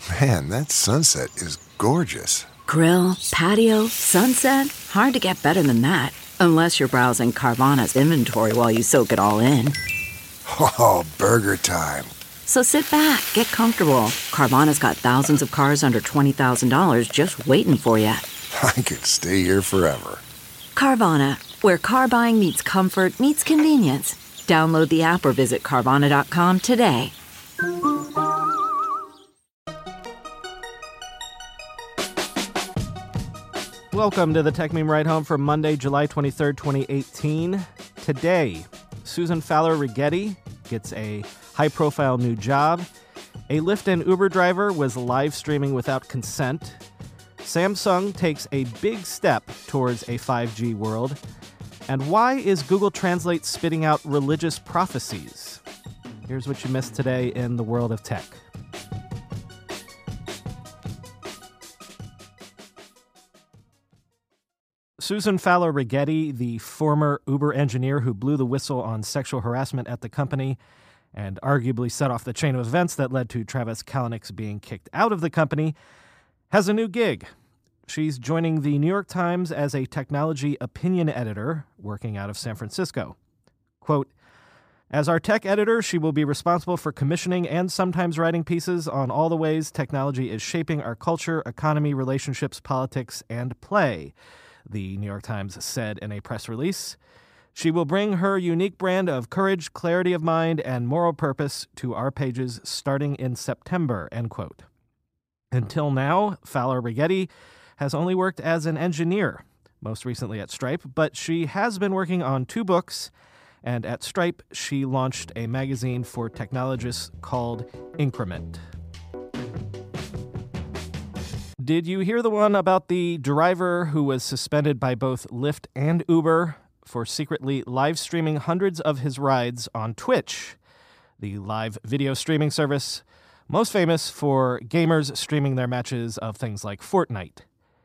Man, that sunset is gorgeous. Grill, patio, sunset. Hard to get better than that. Unless you're browsing Carvana's inventory while you soak it all in. Oh, burger time. So sit back, get comfortable. Carvana's got thousands of cars under $20,000 just waiting for you. I could stay here forever. Carvana, where car buying meets comfort meets convenience. Download the app or visit Carvana.com today. Welcome to the Tech Meme Ride Home for Monday, July 23rd, 2018. Today, Susan Fowler-Rigetti gets a high-profile new job. A Lyft and Uber driver was live streaming without consent. Samsung takes a big step towards a 5G world. And why is Google Translate spitting out religious prophecies? Here's what you missed today in the world of tech. Susan Fowler-Rigetti, the former Uber engineer who blew the whistle on sexual harassment at the company and arguably set off the chain of events that led to Travis Kalanick's being kicked out of the company, has a new gig. She's joining the New York Times as a technology opinion editor working out of San Francisco. Quote, as our tech editor, she will be responsible for commissioning and sometimes writing pieces on all the ways technology is shaping our culture, economy, relationships, politics, and play, the New York Times said in a press release. She will bring her unique brand of courage, clarity of mind, and moral purpose to our pages starting in September, end quote. Until now, Fowler-Rigetti has only worked as an engineer, most recently at Stripe, but she has been working on 2 books, and at Stripe, she launched a magazine for technologists called Increment. Did you hear the one about the driver who was suspended by both Lyft and Uber for secretly live streaming hundreds of his rides on Twitch, the live video streaming service most famous for gamers streaming their matches of things like Fortnite?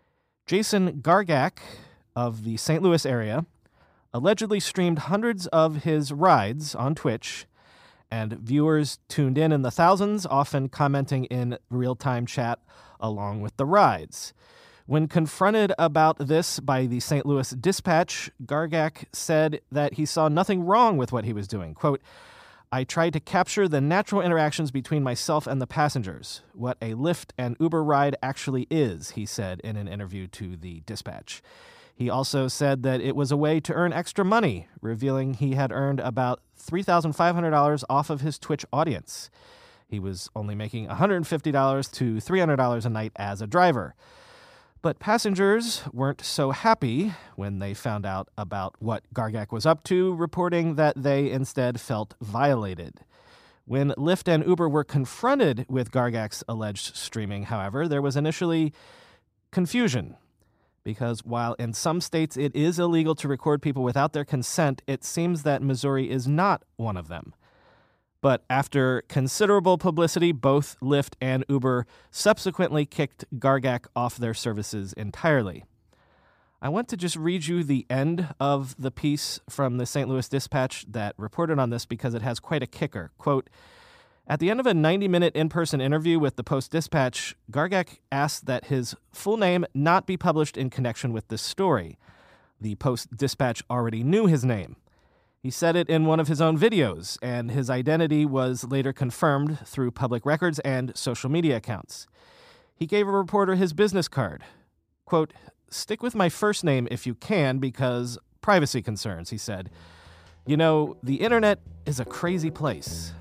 Jason Gargak of the St. Louis area allegedly streamed hundreds of his rides on Twitch, and viewers tuned in the thousands, often commenting in real-time chat along with the rides. When confronted about this by the St. Louis Dispatch, Gargak said that he saw nothing wrong with what he was doing. Quote, I tried to capture the natural interactions between myself and the passengers, what a Lyft and Uber ride actually is, he said in an interview to the Dispatch. He also said that it was a way to earn extra money, revealing he had earned about $3,500 off of his Twitch audience. He was only making $150 to $300 a night as a driver. But passengers weren't so happy when they found out about what Gargak was up to, reporting that they instead felt violated. When Lyft and Uber were confronted with Gargak's alleged streaming, however, there was initially confusion. Because while in some states it is illegal to record people without their consent, it seems that Missouri is not one of them. But after considerable publicity, both Lyft and Uber subsequently kicked Gargak off their services entirely. I want to just read you the end of the piece from the St. Louis Dispatch that reported on this because it has quite a kicker. Quote, at the end of a 90-minute in-person interview with the Post-Dispatch, Gargak asked that his full name not be published in connection with this story. The Post-Dispatch already knew his name. He said it in one of his own videos, and his identity was later confirmed through public records and social media accounts. He gave a reporter his business card. Quote, stick with my first name if you can because privacy concerns, he said. You know, the internet is a crazy place.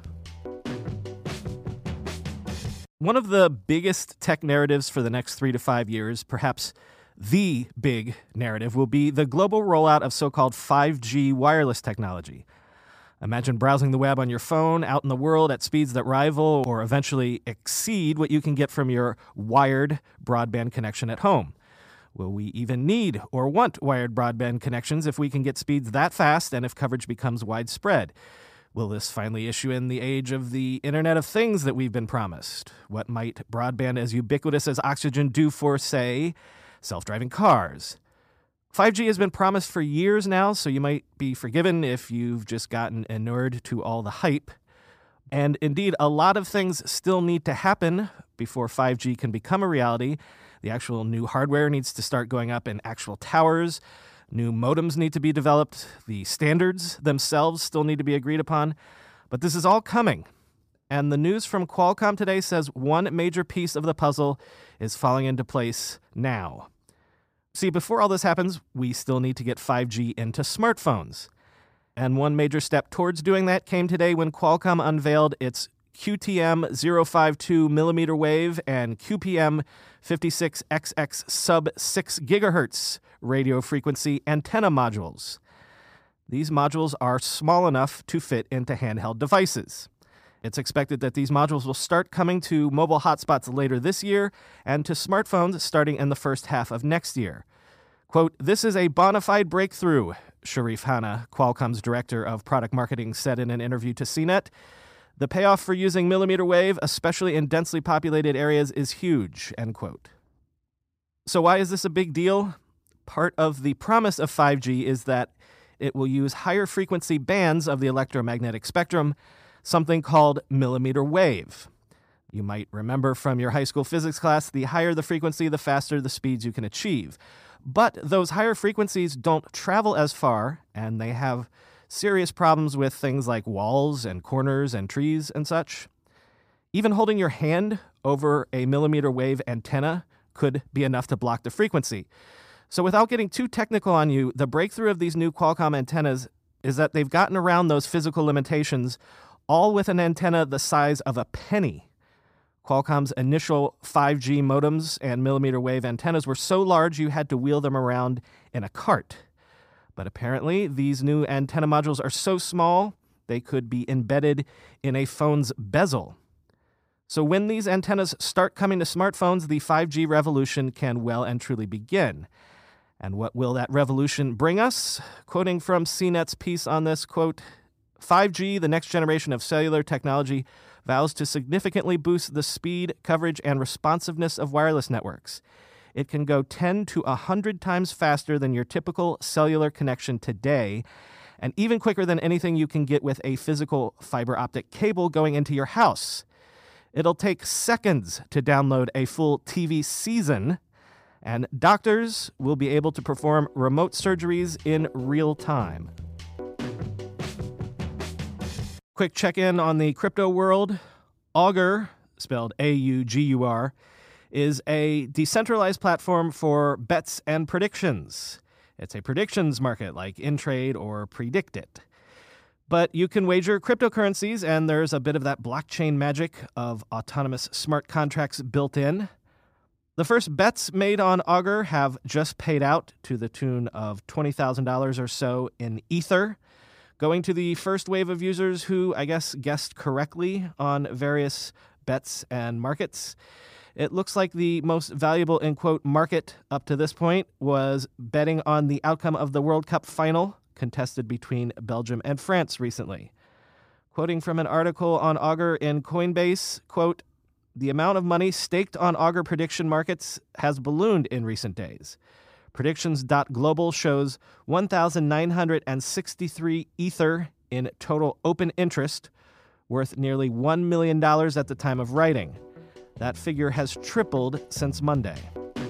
One of the biggest tech narratives for the next 3 to 5 years, perhaps the big narrative, will be the global rollout of so-called 5G wireless technology. Imagine browsing the web on your phone out in the world at speeds that rival or eventually exceed what you can get from your wired broadband connection at home. Will we even need or want wired broadband connections if we can get speeds that fast and if coverage becomes widespread? Will this finally issue in the age of the Internet of Things that we've been promised? What might broadband as ubiquitous as oxygen do for, say, self-driving cars? 5G has been promised for years now, so you might be forgiven if you've just gotten inured to all the hype. And indeed, a lot of things still need to happen before 5G can become a reality. The actual new hardware needs to start going up in actual towers. New modems need to be developed. The standards themselves still need to be agreed upon. But this is all coming. And the news from Qualcomm today says one major piece of the puzzle is falling into place now. See, before all this happens, we still need to get 5G into smartphones. And one major step towards doing that came today when Qualcomm unveiled its QTM 052 millimeter wave and QPM 56XX sub 6 gigahertz radio frequency antenna modules. These modules are small enough to fit into handheld devices. It's expected that these modules will start coming to mobile hotspots later this year and to smartphones starting in the first half of next year. Quote, "This is a bona fide breakthrough," Sharif Hanna, Qualcomm's director of product marketing, said in an interview to CNET. "The payoff for using millimeter wave, especially in densely populated areas, is huge," end quote. So why is this a big deal? Part of the promise of 5G is that it will use higher frequency bands of the electromagnetic spectrum, something called millimeter wave. You might remember from your high school physics class, the higher the frequency, the faster the speeds you can achieve. But those higher frequencies don't travel as far, and they have serious problems with things like walls and corners and trees and such. Even holding your hand over a millimeter wave antenna could be enough to block the frequency. So without getting too technical on you, the breakthrough of these new Qualcomm antennas is that they've gotten around those physical limitations, all with an antenna the size of a penny. Qualcomm's initial 5G modems and millimeter wave antennas were so large you had to wheel them around in a cart. But apparently, these new antenna modules are so small, they could be embedded in a phone's bezel. So when these antennas start coming to smartphones, the 5G revolution can well and truly begin. And what will that revolution bring us? Quoting from CNET's piece on this, quote, "5G, the next generation of cellular technology, vows to significantly boost the speed, coverage, and responsiveness of wireless networks. It can go 10 to 100 times faster than your typical cellular connection today, and even quicker than anything you can get with a physical fiber optic cable going into your house. It'll take seconds to download a full TV season, and doctors will be able to perform remote surgeries in real time." Quick check-in on the crypto world. Augur, spelled A-U-G-U-R, is a decentralized platform for bets and predictions. It's a predictions market like Intrade or Predictit. But you can wager cryptocurrencies, and there's a bit of that blockchain magic of autonomous smart contracts built in. The first bets made on Augur have just paid out to the tune of $20,000 or so in Ether, going to the first wave of users who, I guess, guessed correctly on various bets and markets. It looks like the most valuable, in quote, market up to this point was betting on the outcome of the World Cup final contested between Belgium and France recently. Quoting from an article on Augur in Coinbase, quote, "The amount of money staked on Augur prediction markets has ballooned in recent days. Predictions.global shows 1,963 Ether in total open interest, worth nearly $1 million at the time of writing. That figure has tripled since Monday."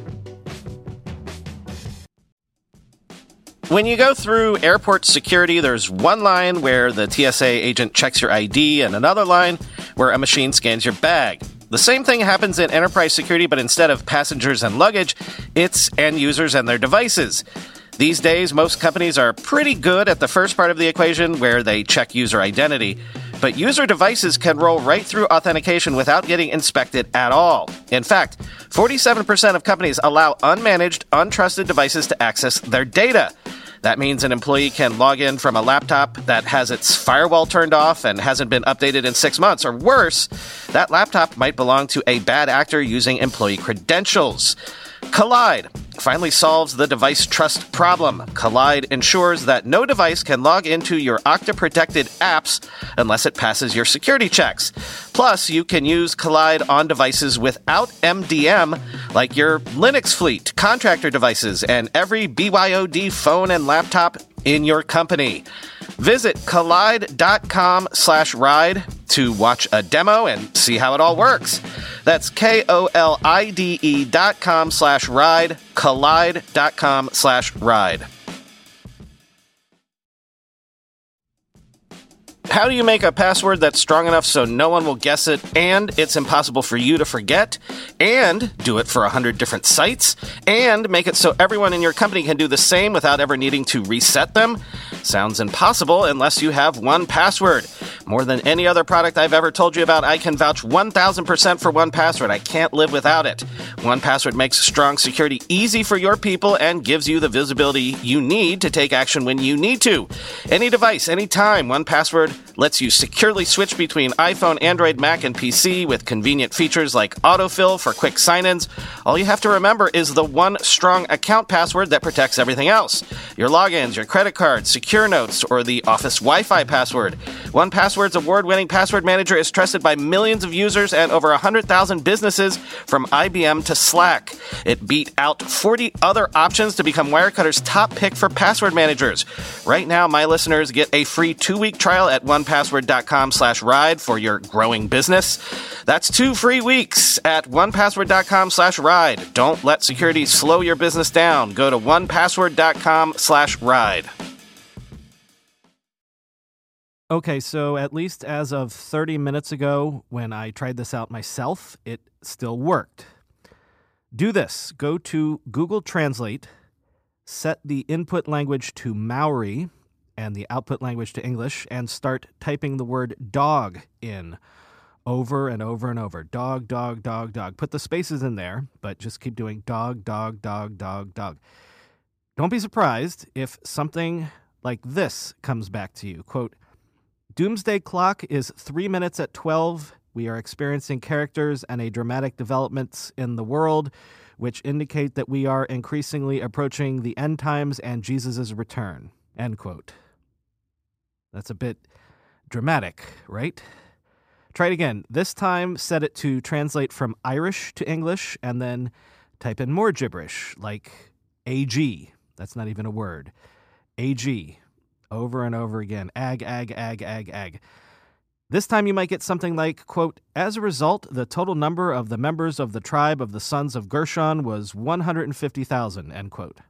When you go through airport security, there's one line where the TSA agent checks your ID and another line where a machine scans your bag. The same thing happens in enterprise security, but instead of passengers and luggage, it's end users and their devices. These days, most companies are pretty good at the first part of the equation where they check user identity. But user devices can roll right through authentication without getting inspected at all. In fact, 47% of companies allow unmanaged, untrusted devices to access their data. That means an employee can log in from a laptop that has its firewall turned off and hasn't been updated in 6 months, or worse, that laptop might belong to a bad actor using employee credentials. Kolide finally solves the device trust problem. Kolide ensures that no device can log into your Okta-protected apps unless it passes your security checks. Plus, you can use Kolide on devices without MDM, like your Linux fleet, contractor devices, and every BYOD phone and laptop in your company. Visit Kolide.com/ride to watch a demo and see how it all works. That's KOLIDE.com/ride, Kolide.com/ride. How do you make a password that's strong enough so no one will guess it, and it's impossible for you to forget, and do it for 100 different sites, and make it so everyone in your company can do the same without ever needing to reset them? Sounds impossible unless you have 1Password. More than any other product I've ever told you about, I can vouch 1,000% for 1Password. I can't live without it. 1Password makes strong security easy for your people and gives you the visibility you need to take action when you need to. Any device, anytime, 1Password lets you securely switch between iPhone, Android, Mac, and PC with convenient features like autofill for quick sign-ins. All you have to remember is the one strong account password that protects everything else. Your logins, your credit cards, secure notes, or the Office Wi-Fi password. 1Password's award-winning password manager is trusted by millions of users and over 100,000 businesses from IBM to Slack. It beat out 40 other options to become Wirecutter's top pick for password managers. Right now, my listeners get a free 2-week trial at onepassword.com/ride for your growing business. That's 2 free weeks at onepassword.com/ride. Don't let security slow your business down. Go to onepassword.com/ride. Okay, so at least as of 30 minutes ago, when I tried this out myself, it still worked. Do this. Go to Google Translate, set the input language to Maori and the output language to English, and start typing the word dog in over and over and over. Dog, dog, dog, dog. Put the spaces in there, but just keep doing dog, dog, dog, dog, dog. Don't be surprised if something like this comes back to you. Quote, Doomsday Clock is 3 minutes at 12. We are experiencing characters and a dramatic developments in the world, which indicate that we are increasingly approaching the end times and Jesus' return. End quote. That's a bit dramatic, right? Try it again. This time, set it to translate from Irish to English, and then type in more gibberish, like AG. That's not even a word. AG. Over and over again. Ag, ag, ag, ag, ag. This time you might get something like, quote, as a result, the total number of the members of the tribe of the sons of Gershon was 150,000, end quote.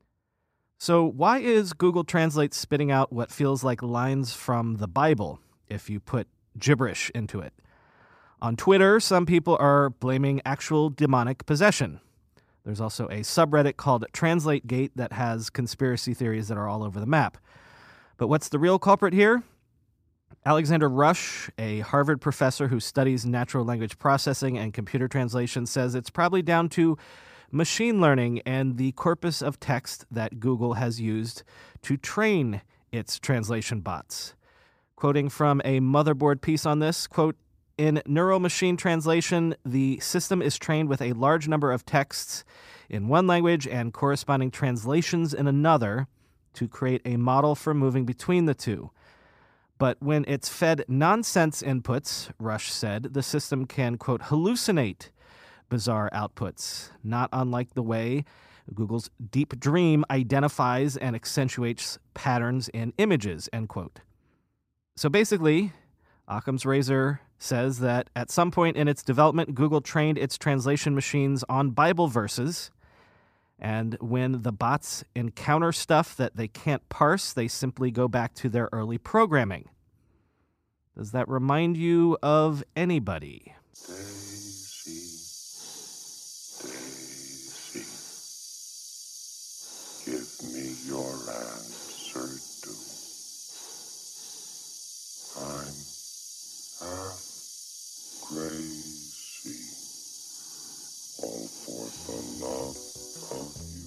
So why is Google Translate spitting out what feels like lines from the Bible if you put gibberish into it? On Twitter, some people are blaming actual demonic possession. There's also a subreddit called TranslateGate that has conspiracy theories that are all over the map. But what's the real culprit here? Alexander Rush, a Harvard professor who studies natural language processing and computer translation, says it's probably down to machine learning and the corpus of text that Google has used to train its translation bots. Quoting from a Motherboard piece on this, quote, in neuromachine translation, the system is trained with a large number of texts in one language and corresponding translations in another to create a model for moving between the two. But when it's fed nonsense inputs, Rush said, the system can, quote, hallucinate bizarre outputs, not unlike the way Google's Deep Dream identifies and accentuates patterns in images, end quote. So basically, Occam's razor says that at some point in its development, Google trained its translation machines on Bible verses, and when the bots encounter stuff that they can't parse, they simply go back to their early programming. Does that remind you of anybody? Daisy, Daisy, give me your answer, do. I'm half crazy, all for the love of you.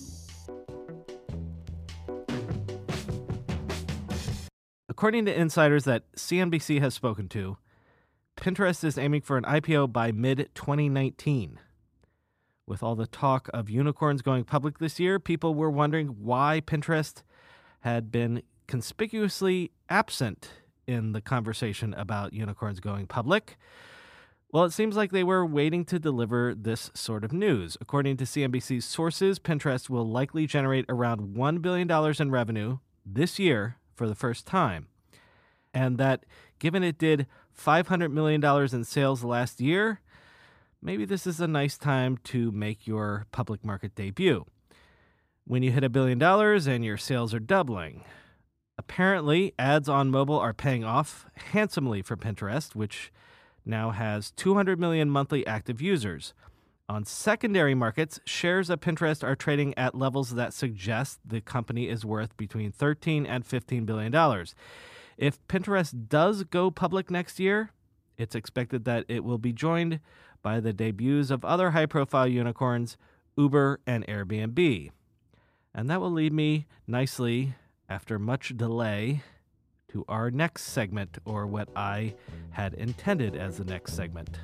According to insiders that CNBC has spoken to, Pinterest is aiming for an IPO by mid-2019. With all the talk of unicorns going public this year, people were wondering why Pinterest had been conspicuously absent in the conversation about unicorns going public. Well, it seems like they were waiting to deliver this sort of news. According to CNBC's sources, Pinterest will likely generate around $1 billion in revenue this year for the first time. And that given it did $500 million in sales last year, maybe this is a nice time to make your public market debut. When you hit $1 billion and your sales are doubling. Apparently, ads on mobile are paying off handsomely for Pinterest, which now has 200 million monthly active users. On secondary markets, shares of Pinterest are trading at levels that suggest the company is worth between $13 and $15 billion. If Pinterest does go public next year, it's expected that it will be joined by the debuts of other high-profile unicorns, Uber and Airbnb. And that will lead me nicely, after much delay, to our next segment, or what I had intended as the next segment.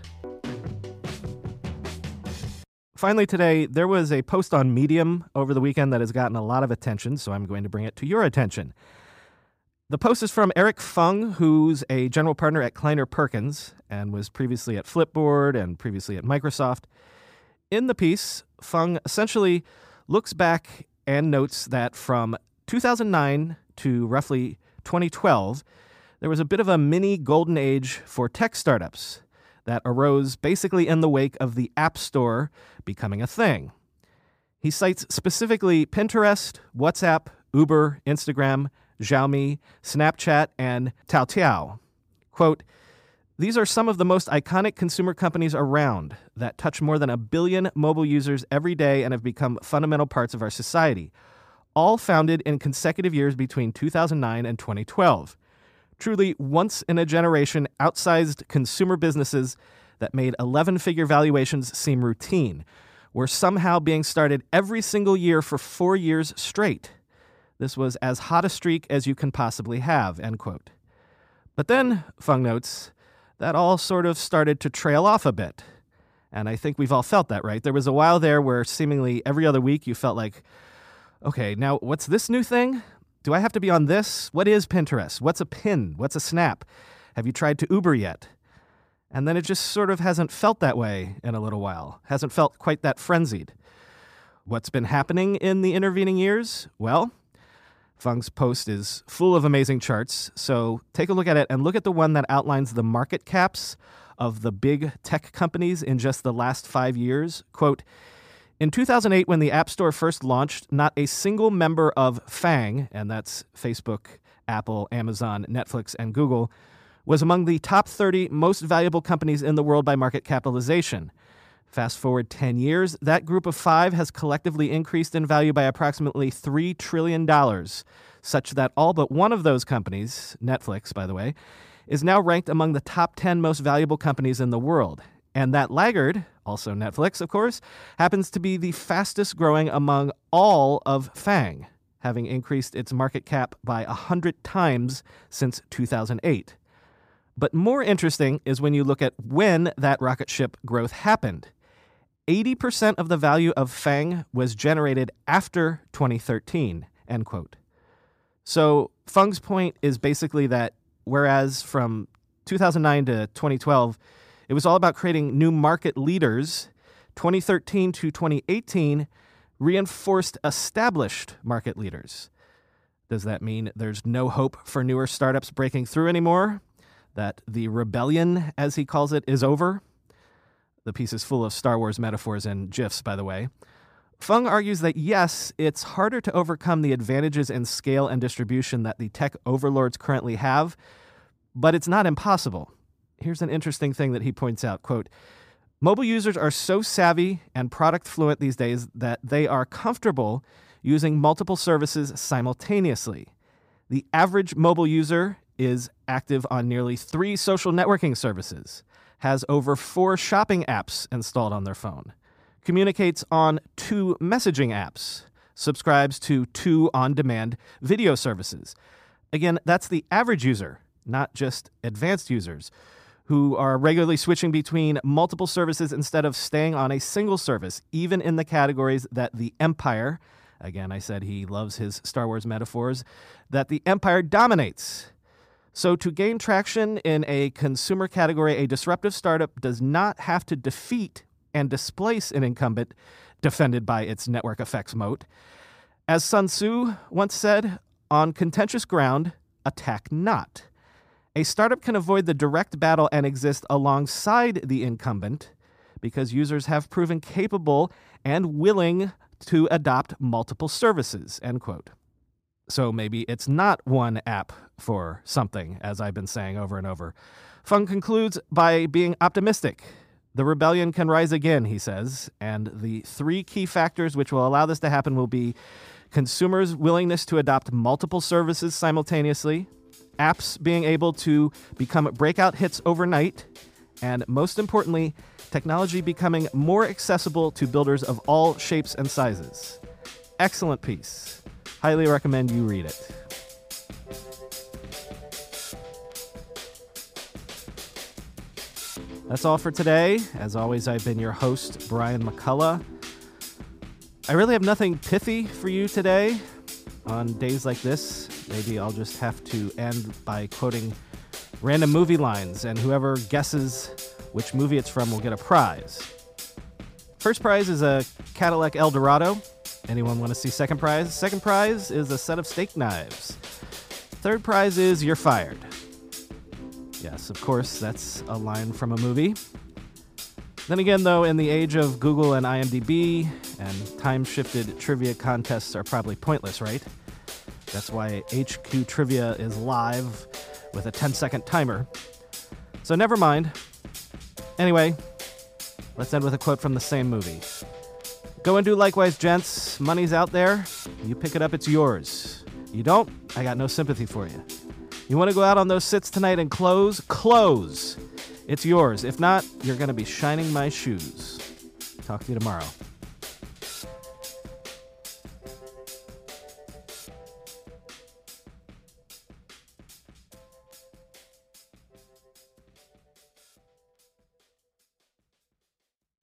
Finally today, there was a post on Medium over the weekend that has gotten a lot of attention, so I'm going to bring it to your attention. The post is from Eric Fung, who's a general partner at Kleiner Perkins and was previously at Flipboard and previously at Microsoft. In the piece, Fung essentially looks back and notes that from 2009 to roughly 2012, there was a bit of a mini golden age for tech startups that arose basically in the wake of the App Store becoming a thing. He cites specifically Pinterest, WhatsApp, Uber, Instagram, Xiaomi, Snapchat, and Taotiao. Quote, "These are some of the most iconic consumer companies around that touch more than 1 billion mobile users every day and have become fundamental parts of our society, all founded in consecutive years between 2009 and 2012. Truly once-in-a-generation outsized consumer businesses that made 11-figure valuations seem routine, were somehow being started every single year for 4 years straight. This was as hot a streak as you can possibly have," end quote. But then, Fung notes, that all sort of started to trail off a bit. And I think we've all felt that, right? There was a while there where seemingly every other week you felt like, okay, now what's this new thing? Do I have to be on this? What is Pinterest? What's a pin? What's a snap? Have you tried to Uber yet? And then it just sort of hasn't felt that way in a little while. Hasn't felt quite that frenzied. What's been happening in the intervening years? Well, Fung's post is full of amazing charts, so take a look at it and look at the one that outlines the market caps of the big tech companies in just the last 5 years. Quote, "In 2008, when the App Store first launched, not a single member of FANG," and that's Facebook, Apple, Amazon, Netflix, and Google, "was among the top 30 most valuable companies in the world by market capitalization. Fast forward 10 years, that group of 5 has collectively increased in value by approximately $3 trillion, such that all but one of those companies, Netflix, by the way, is now ranked among the top 10 most valuable companies in the world. And that laggard, also Netflix, of course, happens to be the fastest growing among all of FANG, having increased its market cap by 100 times since 2008. But more interesting is when you look at when that rocket ship growth happened. 80% of the value of FANG was generated after 2013, end quote. So Fung's point is basically that whereas from 2009 to 2012, it was all about creating new market leaders, 2013 to 2018 reinforced established market leaders. Does that mean there's no hope for newer startups breaking through anymore? That the rebellion, as he calls it, is over? The piece is full of Star Wars metaphors and GIFs, by the way. Fung argues that yes, it's harder to overcome the advantages in scale and distribution that the tech overlords currently have, but it's not impossible. Here's an interesting thing that he points out, quote, "Mobile users are so savvy and product fluent these days that they are comfortable using multiple services simultaneously. The average mobile user is active on nearly 3 social networking services, has over 4 shopping apps installed on their phone, communicates on 2 messaging apps, subscribes to 2 on-demand video services." Again, that's the average user, not just advanced users, who are regularly switching between multiple services instead of staying on a single service, even in the categories that the Empire, again, I said he loves his Star Wars metaphors, that the Empire dominates. So to gain traction in a consumer category, a disruptive startup does not have to defeat and displace an incumbent defended by its network effects moat. As Sun Tzu once said, on contentious ground, attack not. A startup can avoid the direct battle and exist alongside the incumbent because users have proven capable and willing to adopt multiple services, end quote. So maybe it's not one app for something, as I've been saying over and over. Fung concludes by being optimistic. The rebellion can rise again, he says, and the 3 key factors which will allow this to happen will be consumers' willingness to adopt multiple services simultaneously, apps being able to become breakout hits overnight, and most importantly, technology becoming more accessible to builders of all shapes and sizes. Excellent piece. Highly recommend you read it. That's all for today. As always, I've been your host, Brian McCullough. I really have nothing pithy for you today. On days like this, maybe I'll just have to end by quoting random movie lines, and whoever guesses which movie it's from will get a prize. First prize is a Cadillac Eldorado. Anyone want to see second prize? Second prize is a set of steak knives. Third prize is you're fired. Yes, of course, that's a line from a movie. Then again, though, in the age of Google and IMDb, and time-shifted trivia contests are probably pointless, right? That's why HQ Trivia is live with a 10-second timer. So never mind. Anyway, let's end with a quote from the same movie. Go and do likewise, gents. Money's out there. You pick it up, it's yours. You don't, I got no sympathy for you. You want to go out on those sits tonight and close? Close. It's yours. If not, you're going to be shining my shoes. Talk to you tomorrow.